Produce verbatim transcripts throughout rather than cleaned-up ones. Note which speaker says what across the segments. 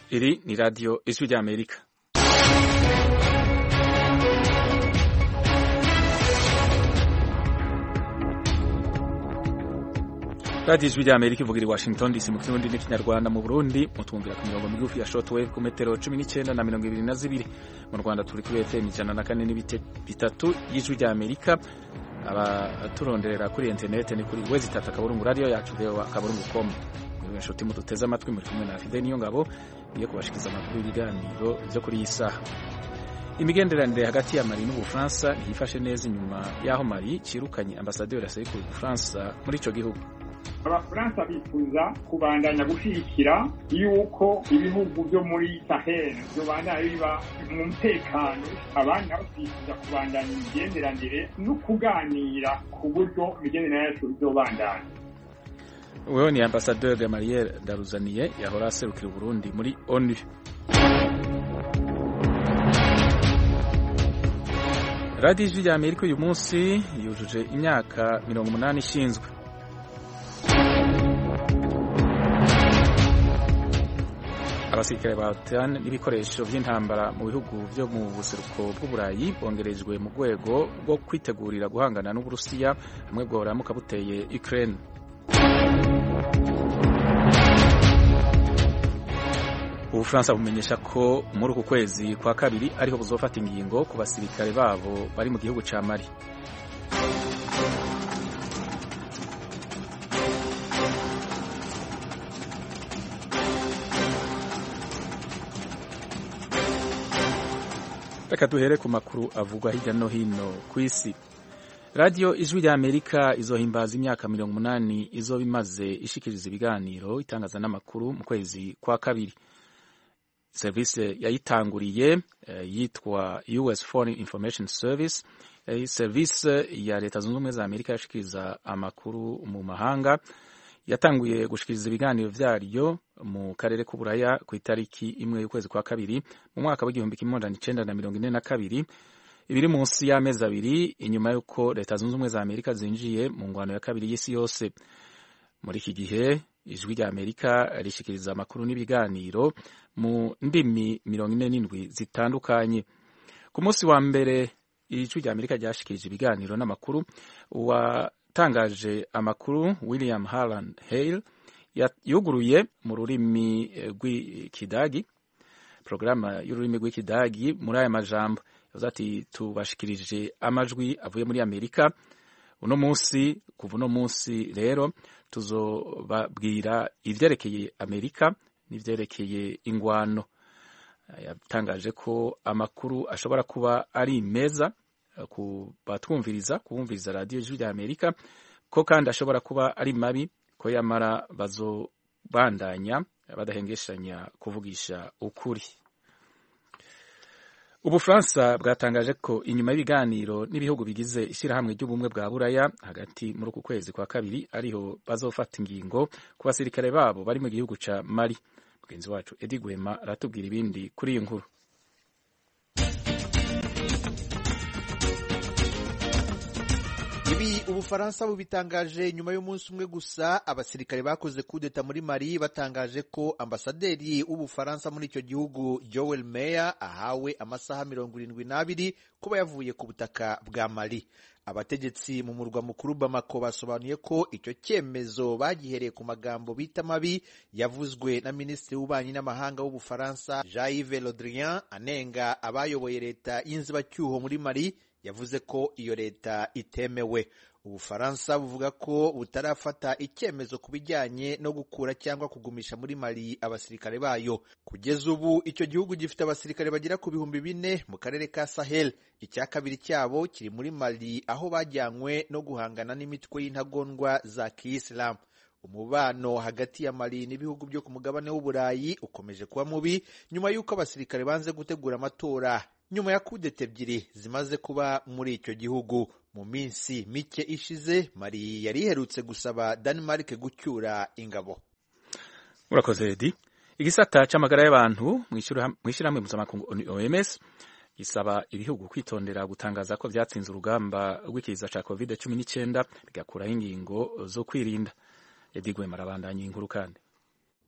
Speaker 1: Iri ni radio Ijwi ry'Amerika. Radio Ijwi ry'Amerika ivugira i Washington D C mu Kirundi n'ikinyarwanda. Mu Burundi mutumvira ku mirongo migufi ya shortwave ku metero cumi n'icenda na mirongo ibiri na zibiri. Mu Rwanda turi kuri F M ijana na kane n'ibice bitatu y'Ijwi ry'Amerika. Abaturonderera kuri internet ni kuri wezi tatu akaburungu radio yacu leo akaburungu dot com. Inshuti muduteze amatwi muri kumwe na Fide niyo ngabo iyo kubashikiza amakuru y'ibiganiro byo kuri iyi saha. Imigenderanire hagati ya Mali n'Ubufaransa ntiyifashe neza inyuma y'aho Mali cirukanye ambasaderi asaba ku Bufaransa muri ico gihugu.
Speaker 2: Abafaransa bifuza kubandanya gushigikira yuko ibihugu byo muri Sahel byo bandanya biba mu mutekano, abandi nabo bifuza kubandanya imigenderanire no kuganira ku buryo imigenderanire yacu izobandanya.
Speaker 1: Wewe ni ambasaderi Gamaliel Daruzaniye yahora aserukira Burundi muri ONU. Radio Ijwi ry'Amerika uyu munsi yujuje imyaka mirongo umunani ishinzwe. Abasirikare ba OTAN n'ibikoresho by'intambara mu bihugu byo mu buseruko bw'Uburayi bongerejwe mu rwego rwo kwitegurira guhangana n'Uburusiya hamwe bworamuka buteye Ukraine. Ubufaransa bumenyesha ko muri uku kwezi kwa kabiri ariho buzofata ingingo ku basirikare babo bari mu gihugu ca Mali. Reka duhere ku makuru avugwa hirya no hino ku isi. Radio Ijwi ry'Amerika izohimbaza imyaka mirongo umunani izoba imaze ishikiriza ibiganiro itangaza n'amakuru mu kwezi kwa kabiri. Service yayitanguriye uh, yitwa U S Foreign Information Service, uh, service ya Leta Zunze Ubumwe za Amerika yashikiriza amakuru mu mahanga. Yatanguye gushikiriza ibiganiro vyaryo mu karere k'Uburaya ku itariki imwe y'ukwezi kwa kabiri mu mwaka w'igihumbi kimwe amajana icenda na mirongo ine na kabiri, ibiri munsi y'amezi abiri inyuma y'uko Leta Zunze Ubumwe za Amerika zinjiye mu ngwano ya kabiri y'isi yose. Muri iki gihe Ijwi ry'Amerika rishikiriza amakuru n'ibiganiro mu ndimi mirongo ine n'indwi zitandukanye. Ku munsi wa mbere Ijwi ry'Amerika ryashikirije ibiganiro n'amakuru watangaje amakuru William Harland Hale yuguruye mu rurimi rw'Ikidagi, programa y'ururimi rw'Ikidagi. Muri aya majambo yavuze ati tubashikirije amajwi avuye muri Amerika uno munsi. Kuva uno munsi rero tuzobabwira ivyerekeye Amerika n'ivyerekeye ingwano. Yatangaje ko amakuru ashobora kuba ari meza ku batwumviriza kubumviriza radio Ijwi ry'Amerika, ko kandi ashobora kuba ari mabi, ko yamara bazobandanya badahengeshanya kuvugisha ukuri. Ubufaransa bwatangaje ko inyuma y'ibiganiro n'ibihugu bigize ishirahamwe ry'ubumwe bwa Buraya hagati muri uku kwezi kwa kabiri ariho bazofata ingingo ku basirikare babo bari mu gihugu ca Mali. Mugenzi wacu Edi Gwema aratubwira ibindi kuri iyi nkuru.
Speaker 3: Ibi Ubufaransa bubitangaje nyuma y'umunsi umwe gusa abasirikare bakoze kudeta muri Mali batangaje ko ambasaderi w'Ubufaransa muri icyo gihugu Joel Meyer ahawe amasaha mirongo irindwi n'abiri kuba yavuye ku butaka bwa Mali. Abategetsi mu murwa mukuru Bamako basobanuye ko icyo cyemezo bagihereye ku magambo bita mabi yavuzwe na Minisitiri w'Ububanyi n'Amahanga w'Ubufaransa Jean-Yves Le Drian anenga abayoboye leta y'inzibacyuho muri Mali. Yavuze ko iyo leta itemewe. Ubufaransa buvuga ko butarafata icyemezo ku bijyanye no gukura cyangwa kugumisha muri Mali abasirikare bayo. Kugeza ubu icyo gihugu gifite abasirikare bagera ku bihumbi bine mu karere ka Sahel. Icya kabiri cyabo kiri muri Mali aho bajyanywe no guhangana n'imitwe y'intagondwa za Kiyisilamu. Umubano hagati ya Mali n'ibihugu byo ku mugabane w'Uburayi ukomeje kuba mubi nyuma y'uko abasirikare banze gutegura amatora nyuma ya kudeta ebyiri zimaze kuba muri icyo gihugu. Mu minsi mike ishize Mali yari iherutse gusaba Denmark gucyura ingabo.
Speaker 1: Urakoze Edi. Igisata c'amagara y'abantu mw'ishirahamwe mpuzamakungu O M S gisaba ibihugu kwitondera gutangaza ko vyatsinze urugamba rw'ikiza ca covid cumi n'icenda bigakuraho ingingo zo kwirinda. Edi Gwema arabandanya inkuru kandi.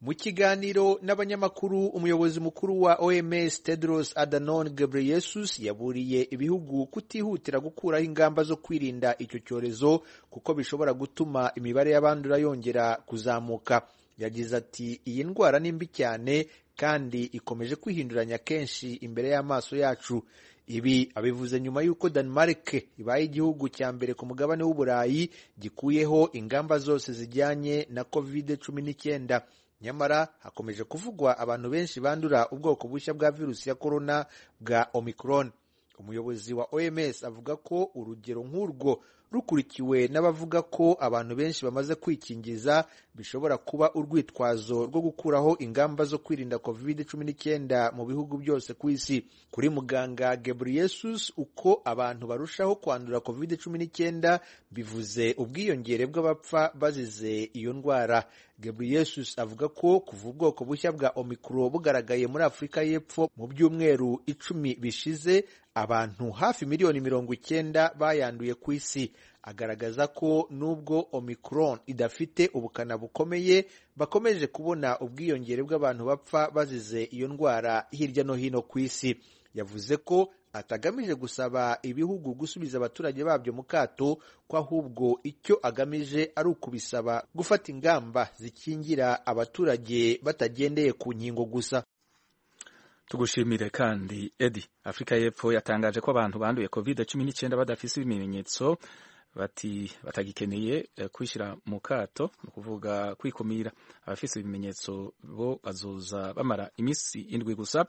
Speaker 3: Mu kiganiro n'abanyamakuru, umuyobozi mukuru wa O M S Tedros Adhanom Ghebreyesus yaburiye ibihugu kutihutira gukuraho ingamba zo kwirinda icyo cyorezo kuko bishobora gutuma imibare y'abandura yongera kuzamuka. Yagize ati iyi ndwara ni mbi cyane kandi ikomeje kwihinduranya kenshi imbere y'amaso yacu. Ibi abivuze nyuma y'uko Denmark ibaye igihugu cya mbere ku mugabane w'Uburayi gikuyeho ingamba zose zijyanye na covid cumi n'icyenda. Nyamara hakomeje kuvugwa abantu benshi bandura ubwoko bushya bwa virusi ya corona bwa Omicron. Umuyobozi wa O M S avuga ko urugero nk'urwo rukurikiwe n'abavuga ko abantu benshi bamaze kwikingiza bishobora kuba urwitwazo rwo gukuraho ingamba zo kwirinda covid cumi n'icyenda mu bihugu byose ku isi. Kuri muganga Ghebreyesus, uko abantu barushaho kwandura covid cumi n'icyenda bivuze ubwiyongere bw'abapfa bazize iyo ndwara. Ghebreyesus avuga ko kuva ubwoko bushya bwa Omicron bugaragaye muri Afurika y'Epfo mu byumweru icumi bishize, abantu hafi miliyoni mirongo icyenda bayanduye ku isi. Agaragaza ko nubwo Omicron idafite ubukana bukomeye, bakomeje kubona ubwiyongere bw'abantu bapfa bazize iyo ndwara hirya no hino ku isi. Yavuze ko atagamije gusaba ibihugu gusubiza abaturage babyo mu kato, ko ahubwo icyo agamije ari ukubisaba gufata ingamba zikingira abaturage batagendeye ku nkingo gusa.
Speaker 1: Tugushimire kandi Edi. Afrika y'Epfo yatangaje ko abantu banduye covid cumi n'icyenda badafise ibimenyetso bati batagikeneye kwishira mu kato, no kuvuga kwikumira. Abafise ibimenyetso bo bazoza bamara imisi indwi gusa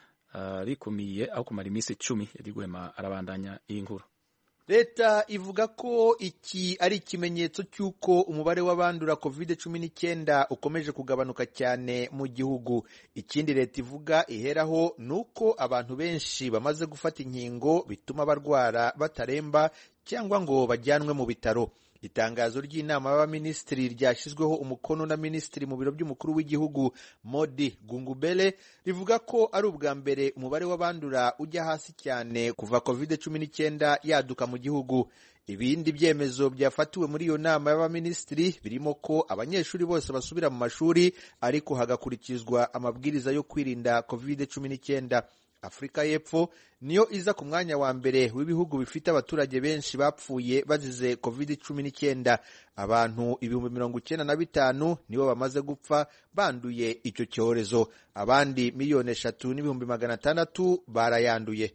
Speaker 1: rikumiye uh, aho kumara imisi icumi. Edi Gwema arabandanya iyi nkuru.
Speaker 3: Leta ivuga ko iki ari ikimenyetso cy'uko umubare w'abandura covid cumi n'icyenda ukomeje kugabanuka cyane mu gihugu. Ikindi leta ivuga iheraho nuko abantu benshi bamaze gufata inkingo bituma barwara bataremba cyangwa ngo bajyanwe mu bitaro. Itangazo ry'inama y'abaminisitiri ryashyizweho umukono na minisitiri mu biro by'umukuru w'igihugu Modi Gungubele rivuga ko ari ubwa mbere umubare w'abandura ujya hasi cyane kuva covid cumi n'icyenda yaduka mu gihugu. Ibindi byemezo byafatiwe muri iyo nama y'abaminisitiri birimo ko abanyeshuri bose basubira mu mashuri ariko hagakurikizwa amabwiriza yo kwirinda covid cumi n'icyenda. Afrika y'Epfo niyo iza ku mwanya wa mbere w'ibihugu bifite abaturage benshi bapfuye bazize covid cumi n'icyenda. Abantu ibihumbi mirongo icyenda na bitanu nibo bamaze gupfa banduye icyo cyorezo. Abandi miliyoni eshatu n'ibihumbi magana atandatu barayanduye.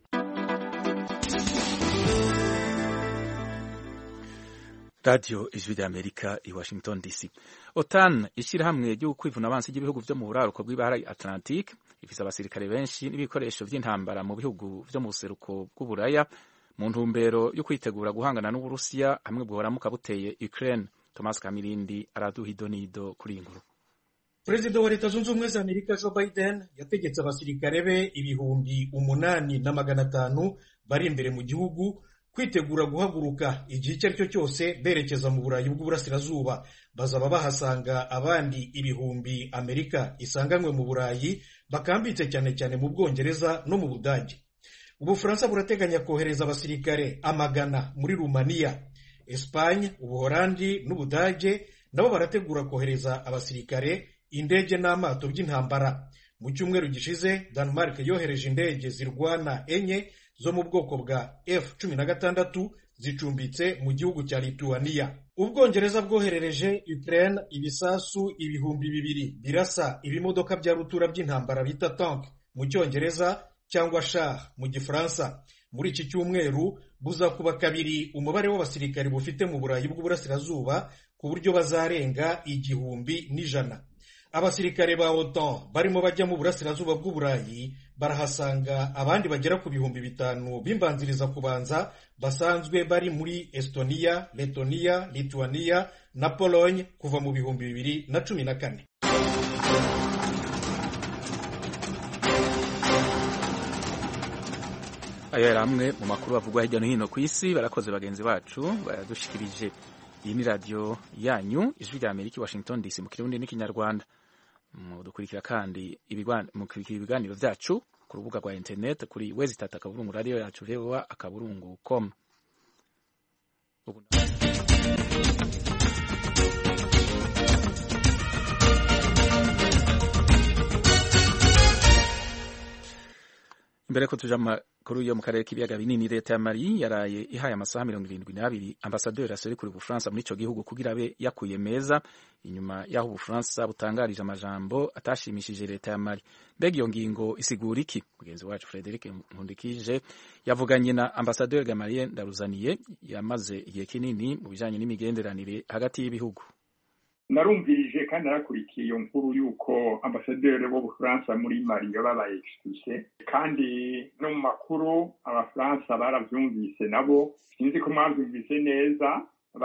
Speaker 1: Radio Ijwi ry'Amerika i Washington D C. OTAN ishyirahamwe ryo kwivuna abansi ry'ibihugu byo mu buraruko bw'ibahari Atlantique ifise abasirikare benshi n'ibikoresho by'intambara mu bihugu byo mu buseruko bw'Uburaya mu ntumbero yo kwitegura guhangana n'Uburusiya hamwe bworamuka buteye Ukraine. Thomas Kamirindi araduha idonido kuri inkuru.
Speaker 4: Perezida wa Leta Zunze Ubumwe za Amerika Joe Biden yategetse abasirikare be ibihumbi umunani na magana atanu bari imbere mu gihugu kwitegura guhaguruka igihe icyo ari cyo cyose berekeza mu Burayi bw'Uburasirazuba. Bazaba bahasanga abandi ibihumbi Amerika isanganywe mu Burayi bakambitse cyane cyane mu Bwongereza no mu Budage. Ubufaransa burateganya kohereza abasirikare amagana muri Rumaniya. Espagne, Ubuholandi n'Ubudage nabo barategura kohereza abasirikare, indege n'amato by'intambara. Mu cyumweru gishize Denmark yohereje indege zirwana enye zo mu bwoko bwa F cumi na gatandatu zicumbitse mu gihugu cya Lithuania. Ubwongereza bwoherereje Ukraine ibisasu ibihumbi bibiri birasa ibimodoka bya rutura by'intambara bita tank mu Cyongereza cyangwa char mu Gifaransa. Muri iki cyumweru buzakuba kabiri umubare w'abasirikari bufite mu Burayi bw'Uburasirazuba ku buryo bazarenga igihumbi n'ijana. Abasirikare ba OTAN barimo bajya mu Burasirazuba bw'Uburayi barahasanga abandi bagera ku bihumbi bitanu bimbanziriza kubanza basanzwe bari muri Estonia, Letonia, Lithuania na Pologne kuva mu bihumbi bibiri na cumi na kane.
Speaker 1: Ayo yari amwe mu makuru bavugwa hirya no hino ku isi. Barakoze bagenzi bacu bayadushikirije. Iyi ni radio yanyu Ijwi ry'Amerika Washington D C mu Kirundi n'Ikinyarwanda. Mudukurikira kandi ibiganiro byacu ku rubuga rwa internet kuri wezitata akaburungu radio yacu V O A akaburungu com. imbere ko tuja makuru yo mu karere k'ibiyaga binini, leta ya Mali yaraye ihaye amasaha mirongo irindwi n'abiri ambasaderi aserukira Ubufaransa muri ico gihugu kugira abe yakuye meza inyuma y'aho Ubufaransa butangarije amajambo atashimishije leta ya Mali. Mbega iyo ngingo isigura iki? Mugenzi wacu Frederic Nkundikije yavuganye na ambasaderi Gamarien Ndaruzaniye yamaze igihe kinini mu bijanye n'imigenderanire hagati y'ibihugu.
Speaker 2: Narumvirije kandi narakurikiye iyo nkuru yuko ambasaderi w'Ubufaransa muri Mali yababaye expulsé, kandi no mu makuru abafaransa baravyumvise nabo, sinzi ko mwavyumvise neza,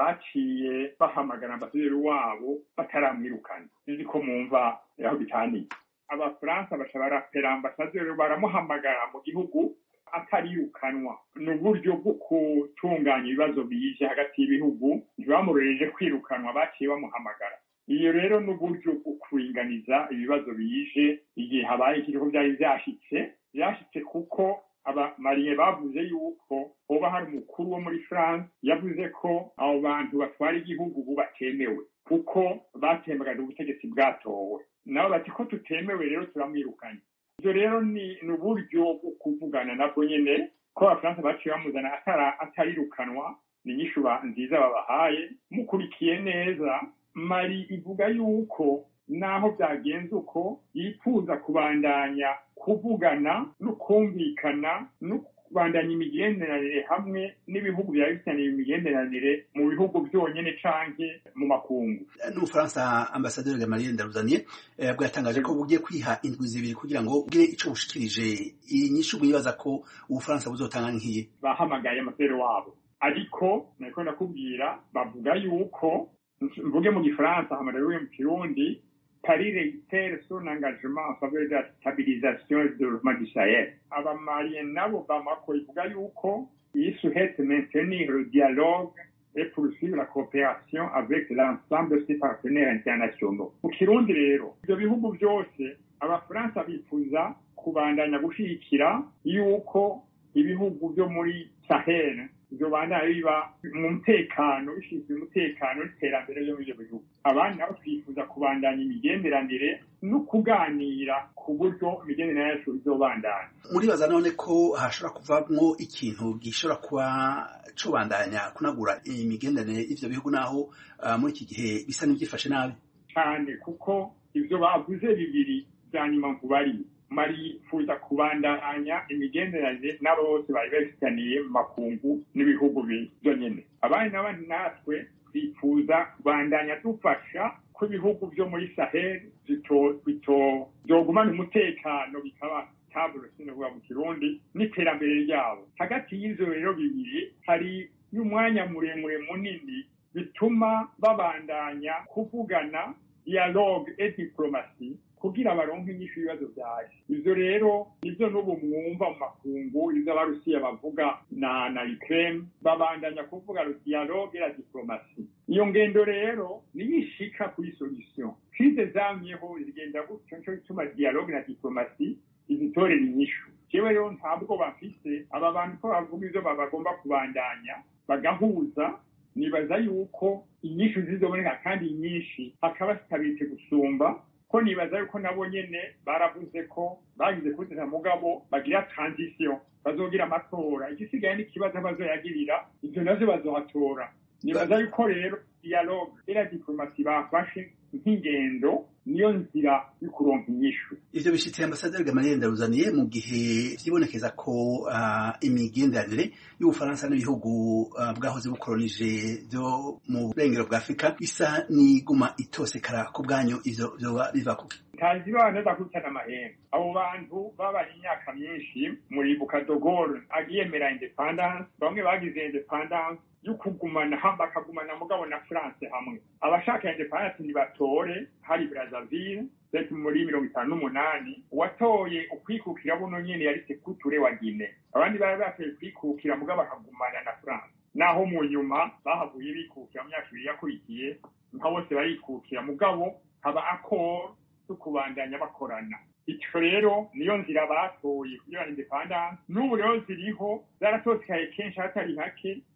Speaker 2: baciye bahamagara ambasaderi wabo bataramwirukana. Sinzi ko mumva aho bitaniye. Abafaransa baca barapera ambasaderi baramuhamagara mu gihugu atarirukanwa. Ni uburyo bwo gutunganya ibibazo bije hagati y'ibihugu, ntibamurereje kwirukanwa, baciye bamuhamagara. Iyo rero ni uburyo bwo kuringaniza ibibazo bije igihe habaye ikiriho byari vyashitse vyashitse kuko abamariye bavuze yuko hoba hari umukuru wo muri France yavuze ko abo bantu batwara igihugu ubu batemewe kuko batembagaje ubutegetsi bwatowe, nabo bati ko tutemewe rero turamwirukanye. Ivyo rero ni uburyo bwo kuvugana nabwo nyene ko abafaransa baciye bamuzana atarirukanwa. Ni inyishu nziza babahaye. Mukurikiye neza, Mali ivuga yuko naho byagenze uko yifuza kubandanya kuvugana no kumvikana no kubandanya imigenderanire hamwe n'ibihugu byari bifitaniye imigenderanire mu bihugu byonyene canke mu makungu.
Speaker 5: N'Ubufaransa ambasaderi Gamarien Ndaruzaniye bwatangaje ko bugiye kwiha indwi zibiri kugira ngo ugire ico bushikirije. Inyishu bibaza ko Ubufaransa buzotanga nkiye.
Speaker 2: Bahamagaye ambasaderi wabo, ariko nako nakubwira bavuga yuko mvuge mu Gifaransa hamadawe mu Kirundi, Paris réitère son engagement en faveur de la stabilisation et du développement du Sahel. Abamaliens nabo bamako ivuga yuko ils souhaitent maintenir le dialogue et poursuivre la coopération avec l'ensemble de ses partenaires internationaux. Mu Kirundi rero, ibyo bihugu byose abafaransa bifuza kubandanya gushigikira yuko ibihugu byo muri Sahel zobana biba mu mutekano, bishinzwe umutekano n'iterambere ryo mu bihugu. Abandi nabo twifuza kubandanya imigenderanire no kuganira ku buryo imigenderanire yacu izobandanya.
Speaker 5: Muribaza none ko hashobora kuvamwo ikintu gishobora kuba cobandanya kunagura imigenderanire y'ivyo bihugu naho uh, muri iki gihe bisa n'ivyifashe nabi
Speaker 2: cyane, kuko ivyo bavuze bibiri bya nyuma nkubari. Mali fuza kubandanya imigenderanire n'abo bose bari bafitaniye mu makungu n'ibihugu byonyene. Abandi n'abandi natwe twifuza kubandanya dufasha ko ibihugu byo muri Sahel bito bito byogumana umutekano, bikaba taburo sinovuga mu Kirundi, n'iterambere ryabo. Hagati y'ivyo rero bibiri hari y'umwanya muremure munini bituma babandanya kuvugana, dialogue et diplomatie, kugira baronke inyishu ibibazo byaje. Ivyo rero nivyo n'ubu mwumva mu makungu, ivyo abarusiya bavuga na na Ukraine, babandanya kuvuga le dialogue et la diplomatie. Iyo ngendo rero niyishika kuri solution. Krize zamyeho zigenda gutyo, cyo bituma dialogue na diplomatie izitorera inyishu. Jewe rero ntabwo bafise aba bantu ko bavuga ivyo babagomba kubandanya bagahuza, nibaza yuko inyishu zizoboneka kandi nyinshi, hakaba sitabitse gusumba ko nibaza yuko nabo nyene baravuze ko bagize kuzana mugabo bagira transition, bazogira amatora. Igisigaye n'ikibazo bazoyagirira, ivyo navyo bazohatora. Nibaza yuko rero dialogue et la diplomatie bafashe nk'ingendo niyo nzira y'ukuronka inyishu.
Speaker 5: Ivyo bishitse ambasaderi Gamarien Ndaruzaniye mu gihe vyibonekeza ko uh, imigenderanire y'Ubufaransa n'ibihugu uh, bwahoze bukolonije byo mu burengero bwa Afrika bisa n'iguma itosekara ku bwanyu. Ivyo vyoba biva kuki?
Speaker 2: Ntazi bana bakutana amahembe. Abo bantu babaye imyaka myinshi muri Bukadogoro agiyemera independence, bamwe bagize independence y'ukugumana hamba kagumana mugabo na France hamwe. Abashaka independence ni batore hari Brazzaville zeti muri mirongo itanu n'umunani, watoye ukwikukira buno nyene yari Sekuture wa Guinea. Abandi bari bafeye kwikukira mugabo bakagumana na France, naho mu nyuma bahavuye bikukira mu myaka ibiri yakurikiye, nka bose barikukira mugabo haba accord tukubandanya bakorana. Ico rero niyo nzira batoye kugira independence. N'ubu rero ziriho zaratosikaye kenshi hatari hake,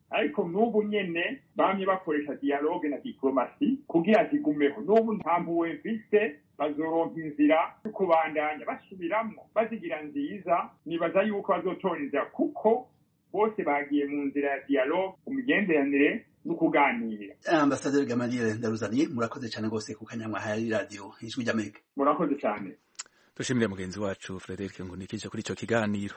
Speaker 2: ariko n'ubu nyene bamye bakoresha dialogue na diplomasi kugira zigumeho. N'ubu nta mpuhwe mfise, bazoronka inzira yo kubandanya basubiramwo bazigira nziza. Nibaza yuko bazotora inzira kuko bose bagiye mu nzira ya dialogue, umugenderanire no kuganira.
Speaker 5: Ambasaderi Gamaliel Ndaruzaniye, murakoze cyane rwose ku kanyamwa hari radio Ijwi ry'Amerika.
Speaker 2: Murakoze cyane.
Speaker 1: Dushimire mugenzi wacu Frederic Ngunikije kuri ico kiganiro.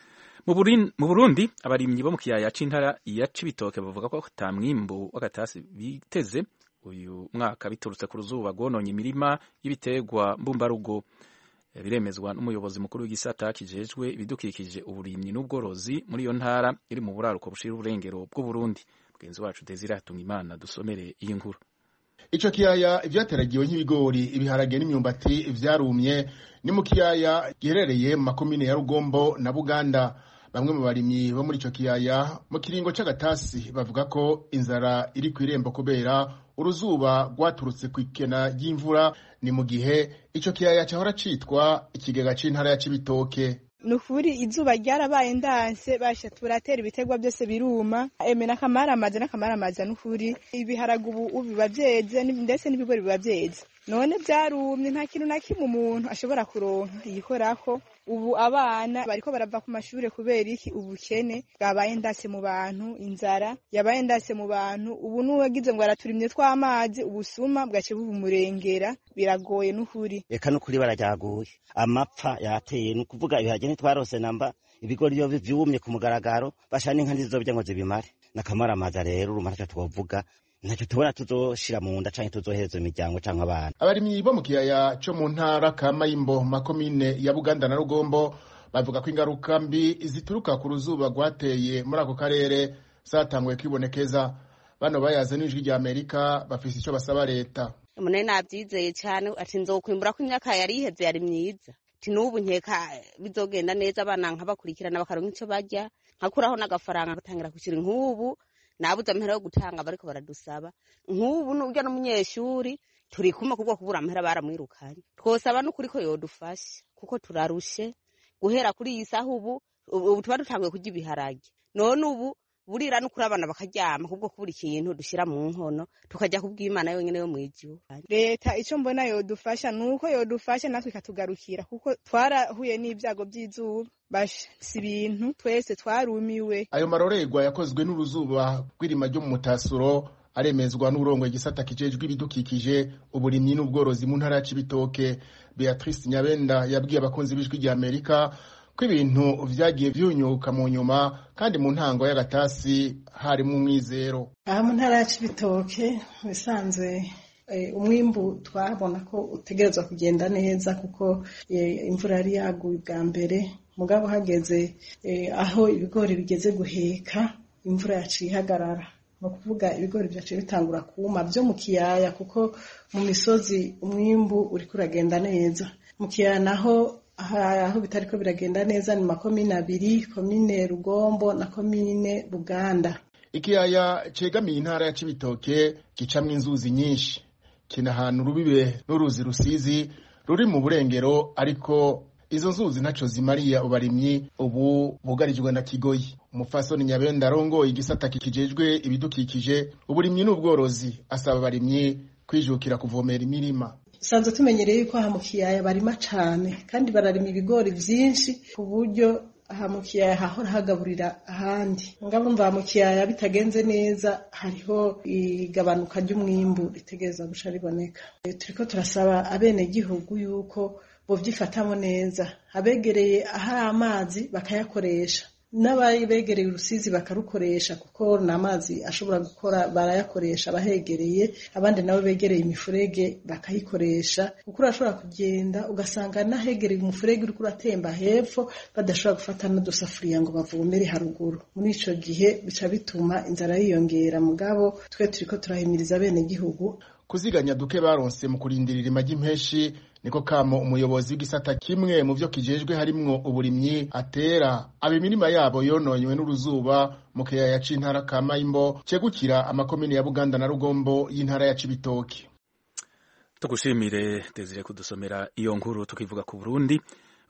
Speaker 1: Mu Burundi abarimyi bo mu kiyaya c'intara ya Cibitoke bavuga ko ata mwimbu w'agatasi biteze uyu mwaka biturutse ku ruzuba rwononye imirima y'ibiterwa mbumbarugo. Biremezwa n'umuyobozi mukuru w'igisata kijejwe ibidukikije uburimyi n'ubworozi muri iyo ntara iri mu buraruko bushira uburengero bw'u Burundi. Mugenzi wacu Desire Hatungimana dusomere iyi nkuru.
Speaker 6: Ico kiyaya ivyateragiwe nk'ibigori, ibiharage n'imyumbati vyarumye ni mu kiyaya giherereye mu makomine ya Rugombo na Buganda. Bamwe mu barimyi bo muri ico kiyaya mu kiringo c'agatasi bavuga ko inzara iri kw'irembo kubera uruzuba rwaturutse kw'ikena ry'imvura. Ni mu gihe ico kiyaya cahora citwa ikigega c'intara ya Cibitoke.
Speaker 7: Nukuri izuba ryarabaye ndanse basha turatera ibitegwa byose biruma eme nakamara amaze nakamara amaze nukuri ibiharaga ubu ubiba byeze ndetse n'ibigori biba byeze none byarumye nta kintu na kimwe umuntu ashobora kuronka yikorako. Ubu abana bariko barava ku mashure kubera iki ubukene bwabaye ndase mu bantu, inzara yabaye ndase mu bantu. Ubu nuwagize ngo araturimye tw'amazi ubusuma bwace bubumurengera, biragoye nukuri.
Speaker 8: Eka nukuri barajyaguye amapfa yateye nukuvuga ibihaje ntitwarose namba ibigori byo vyumye ku mugaragaro bashana inka ndizobya ngo zibimare nakamara amaza rero urumara twovuga ntacyo tubona tuzoshira mu nda canke tuzohereza imiryango canke abana.
Speaker 6: Abarimyi bo mu kiyaya co mu ntara ka Mayimbo makomine ya Buganda na Rugombo bavuga ko ingaruka mbi zituruka ku ruzuba rwateye muri ako karere zatanguye kwibonekeza. Bano bayaze n'Ijwi ry'Amerika bafise ico basaba leta.
Speaker 9: Umunene navyizeye cyane ati nzokwimbura ko imyaka yari iheze yari myiza. Ati nubu nkeka bizogenda neza abana nkabakurikirana bakaronka ico barya nkakuraho n'agafaranga gutangira kushira nk'ubu nabuze amahera yo gutanga bariko baradusaba. Nk'ubu n'urya n'umunyeshuri turi kuma kubwo kubura amahera baramwirukanye. Twosaba n'ukuri ko yodufasha kuko turarushe guhera kuri iyi saha. Ubu ubu tuba dutanguye kurya ibiharage none ubu burira n'ukuri abana bakaryama kubwo kubura ikintu dushira mu nkono tukajya kubw'Imana yonyene yo mwijuru.
Speaker 7: Leta ico mbona yodufasha nuko yodufasha natwe ikatugarukira kuko twarahuye n'ibyago by'izuba basha si ibintu twese twarumiwe.
Speaker 6: Ayo marorerwa yakozwe n'uruzuba rw'irima ryo mu Mutasuro aremezwa n'urongo igisata kijejwe ibidukikije uburimyi n'ubworozi mu ntara ya Cibitoke. Beatrice Nyabenda yabwiye abakunzi b'Ijwi ry'Amerika ko ibintu vyagiye vyunyuka mu nyuma kandi mu ntango y'agatasi hari mu mwizero.
Speaker 10: Aha mu ntara ya Cibitoke bisanzwe umwimbu twabona ko utegerezwa kugenda neza kuko imvura yari yaguye bwa mbere. Mugabo hageze aho ibigori bigeze guheka imvura yaciye ihagarara. No kuvuga ibigori byaciye bitangura kuma byo mu kiyaya kuko mu misozi umwimbu uri kuragenda neza. Mu kiyaya naho aho bitariko biragenda neza ni makomine abiri, komine Rugombo na komine Buganda.
Speaker 6: Ikiyaya cegamiye intara ya Cibitoke gicamwe inzuzi nyinshi. Kina ahantu rubibe n'uruzi Rusizi ruri mu burengero, ariko izo nzuzi ntaco zimariya ubarimyi ubu bugarijwe na Kigoyi. Umufasoni Nyabenda arongoye igisata kijejwe ibidukikije uburimyi n'ubworozi asaba abarimyi kwijukira kuvomera imirima.
Speaker 10: Sanzwe tumenyereye yuko aha mu kiyaya barima cane kandi bararima ibigori vyinshi ku buryo aha mu kiyaya hahora hagaburira ahandi. Ngabo mva mu kiyaya bitagenze neza hariho igabanuka ry'umwimbu ritegereza guca riboneka. Turiko turasaba abene gihugu yuko bovyifatamo neza, abegereye ahari amazi bakayakoresha, n'ababegereye urusizi bakarukoresha kuko n'amazi ashobora gukora barayakoresha bahegereye, abandi nabo begereye imifurege bakayikoresha kuko urashobora kugenda ugasanga nahegereye umufurege uri kuratemba hepfo badashobora gufata n'udusafuriya ngo bavomere haruguru. Muri ico gihe bica bituma inzara yiyongera. Mugabo twe turiko turahimiriza bene gihugu
Speaker 6: kuziganya duke baronse mu kurindirira imagi impeshi. Niko kamo umuyobozi w'igisata kimwe mu vyo kijejwe harimwo uburimyi atera abimirima yabo yononywe n'uruzuba mu kiyaya c'intara ka Mayimbo cegukira amakomine ya Buganda na Rugombo y'intara ya Cibitoke.
Speaker 1: Tugushimire Desire kudusomera iyo nkuru. Tukivuga ku Burundi,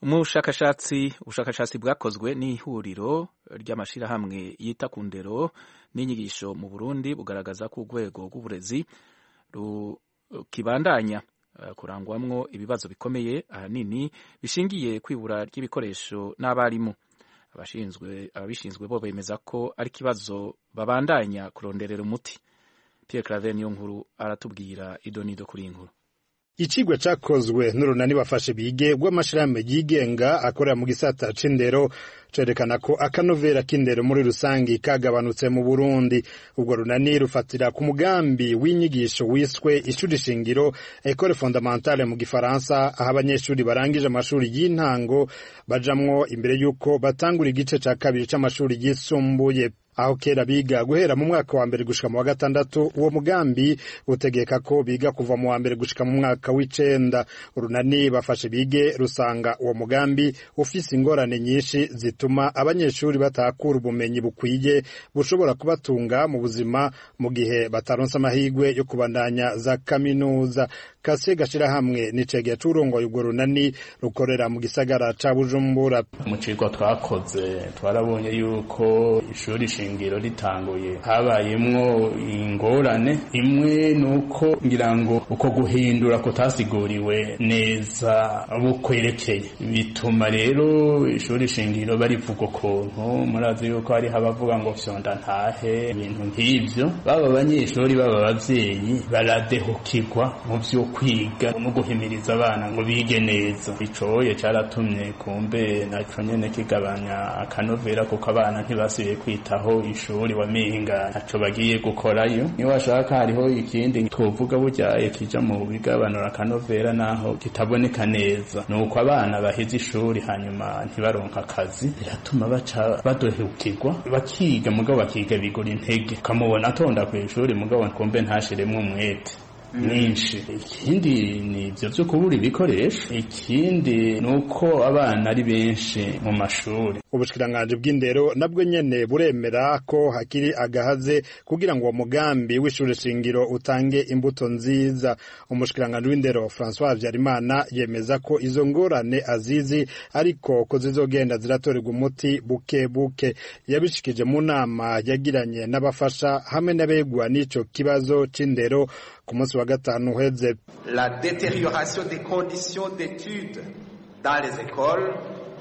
Speaker 1: umushakashatsi ubushakashatsi bwakozwe n'ihuriro ry'amashirahamwe yita ku ndero n'inyigisho mu Burundi bugaragaza ko urwego rw'uburezi rukibandanya kurangwamwo ibibazo bikomeye ahanini bishingiye kwibura ry'ibikoresho n'abarimu. abashinzwe ababishinzwe bo bemeza ko ari kibazo babandanya kuronderera umuti. Pierre Claver niyo nkuru aratubwira idonido kuri inkuru.
Speaker 11: Icigwa cakozwe n'urunani bafashe bige rw'amashirahamwe yigenga akorera mu gisata c'indero cerekana ko akanovera k'indero muri rusangi kagabanutse mu Burundi. Ubwo runani rufatira ku mugambi w'inyigisho wiswe ishuri shingiro École fondamentale mu gifaransa, aho abanyeshuri barangije amashuri y'intango bajamwo imbere yuko batangura igice ca kabiri c'amashuri yisumbuye. Aho kera biga guhera mu mwaka wa mbere gushika mu wa gatandatu, uwo mugambi utegeka ko biga kuva mu wa mbere gushika mu mwaka w'icenda. Urunani bafashe bige rusanga uwo mugambi ufise ingorane nyinshi zituma abanyeshuri batakura ubumenyi bukwiye bushobora kubatunga mu buzima mu gihe bataronse amahigwe yo kubandanya za kaminuza. Kase gashira hamwe nicegeye turongoye urwo runani rukorera mu gisagara ca Bujumbura.
Speaker 12: Mu cigwa twakoze twarabonye yuko ishuri shingiro ritanguye habayemwo ingorane. Imwe nuko ngira ngo uko guhindura kutasiguriwe neza bukwerekeye, bituma rero ishuri shingiro barivuga ukuntu. Murazi yuko hari habavuga ngo fyonda ntahe, ibintu nk'ivyo. Baba abanyeshuri baba abavyeyi baradehukirwa mu vyo kwiga no guhimiriza abana ngo bige neza. Icoye caratumye kumbe naco nyene kigabanya akanovera, kuko abana ntibasubiye kwitaho ishuri wamenga ntaco bagiye gukorayo. Ni washaka hariho ikindi twovuga burya kija mu bigabanura akanovera naho kitaboneka neza, nuko abana baheze ishuri hanyuma ntibaronka akazi, biratuma baca badohukirwa bakiga mugabo bakiga bigura intege, kamubona atonda ku ishuri mugabo kumbe ntashiremwe umwete nyinshi. Ikindi ni ivyo vyo kubura ibikoresho, ikindi nuko abana ari benshi mu mashuri.
Speaker 11: Ubushikiranganje bw'indero nabwo nyene buremera ko hakiri agahaze kugira ngo uwo mugambi w'ishuri shingiro utange imbuto nziza. Umushikiranganje w'indero François Habyarimana yemeza ko izo ngorane azizi, ariko ko zizogenda ziratorerwa umuti buke buke. Yabishikije mu nama yagiranye n'abafasha hamwe n'abegwa n'ico kibazo c'indero ku munsi wa gatanu uheze.
Speaker 13: La détérioration des conditions d'études dans les écoles,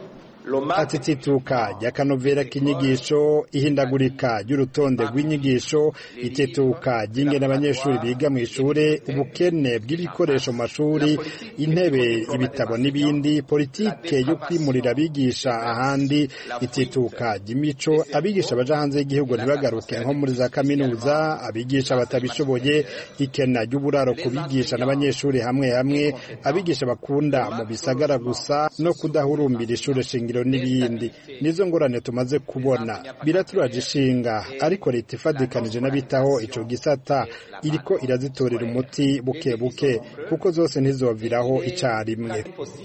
Speaker 11: atitituka ry'akanovera k'inyigisho, ihindagurika ry'urutonde rw'inyigisho, itituka ry'ingene abanyeshuri biga mu ishure, ubukene bw'ibikoresho mu mashuri, intebe, ibitabo n'ibindi, politike yo kwimurira abigisha ahandi, itituka ry'imico, abigisha baja hanze y'igihugu ntibagaruke nko muri za kaminuza, abigisha batabishoboye, ikena ry'uburaro ku bigisha n'abanyeshuri hamwe hamwe, abigisha bakunda mu bisagara gusa, no kudahurumbira ishure shingiro n'ibindi. Nizo ngorane tumaze kubona, biraturaje ishinga, ariko leta ifadikanije n'abitaho ico gisata iriko irazitorera umuti buke buke, kuko zose ntizoviraho icarimwe.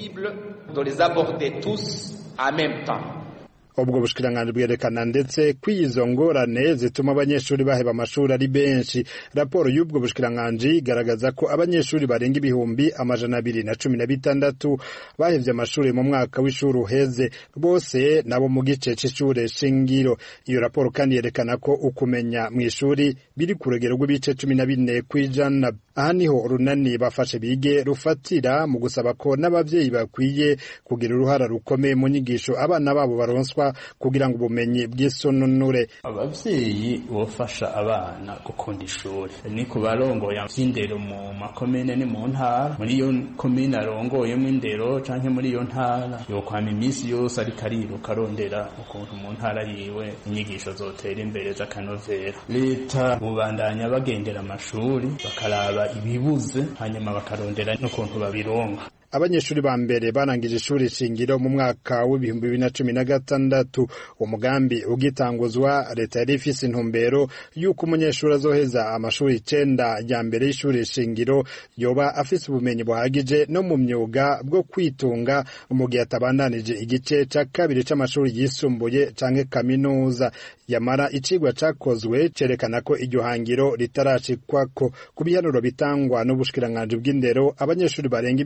Speaker 11: Ubwo bushikiranganje bwerekana ndetse kwizo ngorane zituma abanyeshuri baheba amashuri ari benshi. Raporo y'ubwo bushikiranganje igaragaza ko abanyeshuri barenga ibihumbi amajana abiri na cumi na bitandatu bahevye amashuri mu mwaka w'ishuri uheze, bose nabo mu gice c'ishure shingiro. Iyo raporo kandi yerekana ko ukumenya mu ishuri biri ku rugero rw'ibice cumi na bine kw'ijana. Aha niho urunani bafashe bige rufatira mu gusaba ko n'abavyeyi bakwiye kugira uruhara rukomeye mu nyigisho abana babo baronswa kugira ngo ubumenyi bw'isononure.
Speaker 12: Abavyeyi bofasha abana gukunda ishuri, ni ku barongoye indero mu makomine ni mu ntara. Muri iyo komine arongoyemo indero canke muri iyo ntara yokwama iminsi yose ariko ariruka arondera ukuntu mu ntara yiwe inyigisho zotera imbere z'akanovera. Leta bubandanya bagendera amashuri bakaraba ibibuze hanyuma bakarondera n'ukuntu babironka.
Speaker 11: Abanyeshuri ba mbere barangije ishuri shingiro mu mwaka w'ibihumbi bibiri na cumi na gatandatu. Umugambi ugitanguzwa, leta yari ifise intumbero yuko umunyeshuri azoheza amashuri icenda ya mbere y'ishuri shingiro yoba afise ubumenyi buhagije no mu myuga bwo kwitunga mu gihe atabandanije igice ca kabiri c'amashuri yisumbuye canke kaminuza. Yamara icigwa cakozwe cerekana ko iryo hangiro ritarashikwako. Ku bihanuro bitangwa n'ubushikiranganje bw'indero, abanyeshuri barenga ibihumbi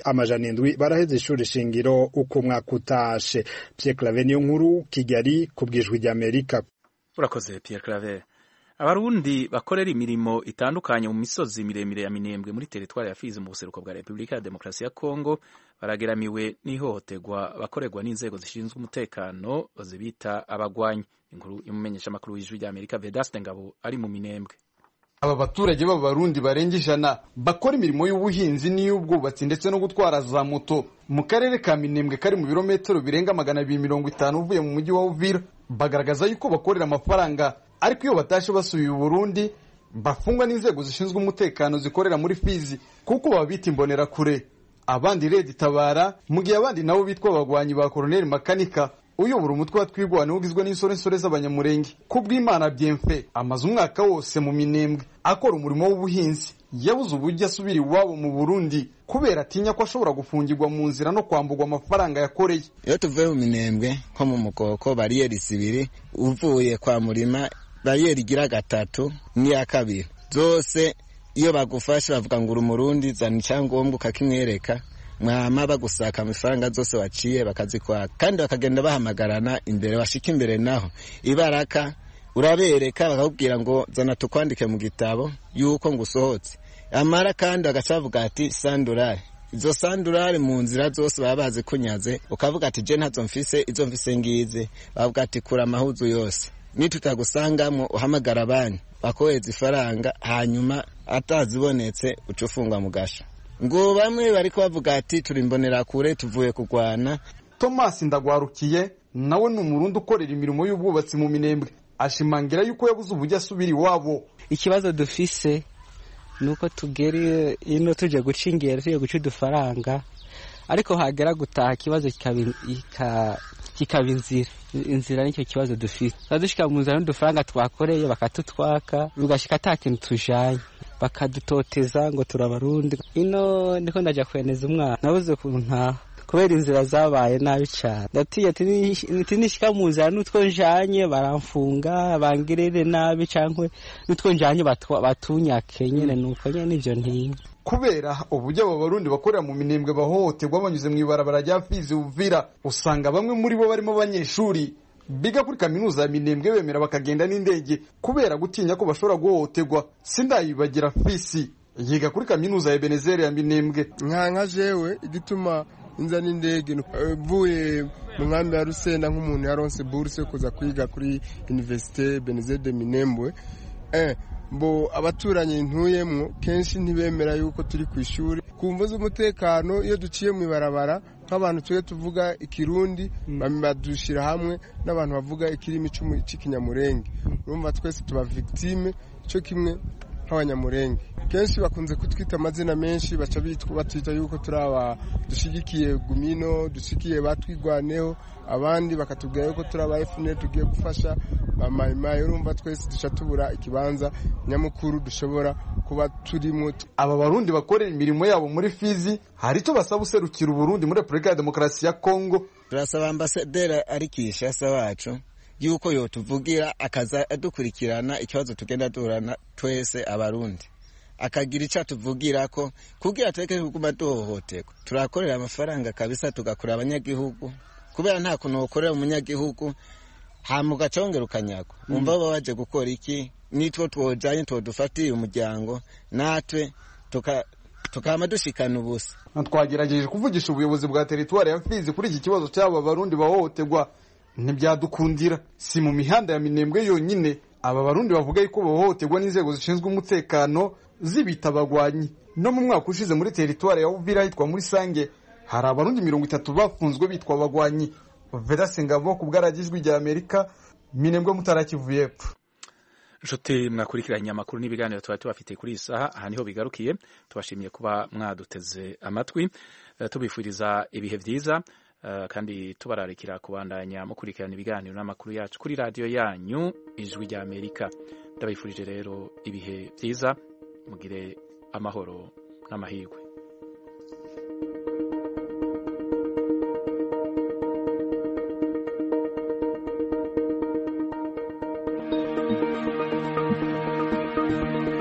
Speaker 11: amajana indwi baraheze ishuri shingiro uko umwaka utashe. Pierre Claver niyo nkuru, Kigali ku bw'ijwi ry'Amerika.
Speaker 1: Urakoze Pierre Claver. Abarundi bakorera imirimo itandukanye mu misozi miremire ya Minembwe muri teritwari ya Fizi mu buseruko bwa Repubulika ya Demokarasi ya Kongo barageramiwe n'ihohoterwa bakorerwa n'inzego zishinzwe umutekano zibita abagwanyi. Inkuru y'umumenyesha makuru w'ijwi ry'Amerika Vedaste Ngabo ari mu Minembwe.
Speaker 14: Aba baturage b'Abarundi barenga ijana bakora imirimo y'ubuhinzi n'iy'ubwubatsi ndetse no gutwara za moto mu karere ka Minembwe kari mu birometero birenga magana abiri mirongo itanu uvuye mu mujyi wa Uvira, bagaragaza yuko bakorera amafaranga ariko iyo batashe basubiye u Burundi bafungwa n'inzego zishinzwe umutekano zikorera muri Fizi kuko babita imbonera kure. Abandi Red Tabara mu gihe abandi nabo bitwa abagwanyi ba Colonel Makanika uyobora umutwe wa twigwana ugizwe n'insorensore z'abanyamurenge. Kubw'Imana Bienfait amaze umwaka wose mu Minembwe akora umurimo w'ubuhinzi, yabuze uburyo asubira iwabo mu Burundi kubera atinya ko ashobora gufungirwa mu nzira no kwambugwa amafaranga yakoreye.
Speaker 15: Iyo tuvuye mu Minembwe nko mu Mukoko bariyeri zibiri uvuye kwa Murima bariyeri igira gatatu n'iya kabiri zose iyo bagufashe bavuga ngo uri Umurundi zana icyangombwa ukakimwereka mwama bagusaka amafaranga zose waciye bakazikwaka kandi bakagenda bahamagarana imbere bashika imbere naho ibaraka urabereka bakakubwira ngo zana tukwandike mu gitabo yuko ngusohotse amara kandi agacavuga ati sandurare izo sandurare mu nzira zose baba bazi kunyaze ukavuga ati je ntazo mfise izo mfise ngize bavuga ati kura amahuzu yose nitutagusangamwo uhamagara abandi bakoheza ifaranga hanyuma atazibonetse ucufungwa mu gasha. Ngo bamwe bariko bavuga ati turi imbonera kure tuvuye kugwana.
Speaker 14: Thomas Ndagwarukiye nawe ni Umurundi ukorera imirimo y'ubwubatsi mu Minembwe ashimangira yuko yabuze uburyo asubira iwabo.
Speaker 16: Ikibazo dufise nuko tugere ino tuje gucingera tuje guca udufaranga ariko hagera gutaha ikibazo kikaba kikaba inzira inzira nicyo kibazo dufite. Badushika mu nzira n'udufaranga twakoreye bakatutwaka rugashika ata kintu tujanye bakadutoteza ngo turabarundi. Ino ndiko ndaja kweneza umwana nabuze kuntaha kubera inzira zabaye nabi cyane. Ndatiye ati nishika mu nzira n'utwo njanye baramfunga bangirire nabi cankwe n'utwo njanye batunyake nyene nuko nyene nivyo ntinga.
Speaker 14: Kubera uburyo abo Barundi bakorera mu Minembwe bahohoterwa banyuze mu ibarabara rya Fizi Uvira, usanga bamwe muri bo barimo abanyeshuri biga kuri kaminuza ya Minembwe bemera bakagenda n'indege kubera gutinya ko bashobora guhohoterwa. Sindayibagira Fisi yiga kuri kaminuza ya Ebenezer ya Minembwe.
Speaker 17: Nka nka jewe igituma inza n'indege mvuye mu nkambi ya Rusenda nk'umuntu yaronse bourse kuza kwiga kuri Université Ebenezer de Minembwe eh bo abaturanyi ntuyemwo kenshi ntibemera yuko turi ku ishuri kumva z'umutekano. Iyo duciye mu ibarabara nk'abantu tuye tuvuga ikirundi badushira hamwe n'abantu bavuga ikirimi cy'ikinyamurenge, urumva twese tuba victime cyo kimwe nk'abanyamurenge. Kenshi bakunze kutwita amazina menshi baca bitwa batwita yuko turaba dushigikiye Gumino dushigikiye batwigwaneho, abandi bakatubwira yuko turaba F N L tugiye gufasha bamayimayi. Urumva twese dusha tubura ikibanza nyamukuru dushobora kuba turimo.
Speaker 14: Aba Barundi bakorera imirimo yabo muri Fizi hari icyo basaba userukira Burundi muri Repubulika ya Demokarasi ya Kongo.
Speaker 15: Turasaba ambasaderi ari Kinshasa wacu yuko yotuvugira akaza adukurikirana ikibazo tugenda durana twese Abarundi akagira icyo tuvugira ko kugira tureke kuguma duhohoterwa. Turakorera amafaranga kabisa tugakora abanyagihugu kubera nta kuntu ukorera umunyagihugu hamuga congera ukanyagwa. Umva baba baje gukora iki nitwo twojanye twodufatiye umuryango natwe tuka tukama dushikana ubusa.
Speaker 14: Twagerageje kuvugisha ubuyobozi bwa teritwari ya Fizi kuri iki kibazo cy'aba Barundi bahohoterwa ntibyadukundira. Si mu mihanda ya Minembwe yonyine aba Barundi bavuga yuko bahohoterwa n'inzego zishinzwe umutekano zibita abagwanyi. No mu mwaka ushize muri teritwari ya Uvira hitwa muri Sange hari Abarundi mirongo itatu bafunzwe bitwa abagwanyi. Vedaste Ngabo ku bwaragijwe rya Amerika, Minembwe Mutarakivuye epfo.
Speaker 1: Nshuti mwakurikiranye amakuru n'ibiganiro tuba tubafite kuri isaha aha niho bigarukiye. Tubashimiye kuba mwaduteze amatwi, uh, tubifuriza ibihe byiza uh, kandi tubararikira kubandanya mukurikirana ibiganiro n'amakuru yacu kuri radio yanyu Ijwi rya Amerika. Ndabifurije rero ibihe byiza, mugire amahoro n'amahirwe. Thank you.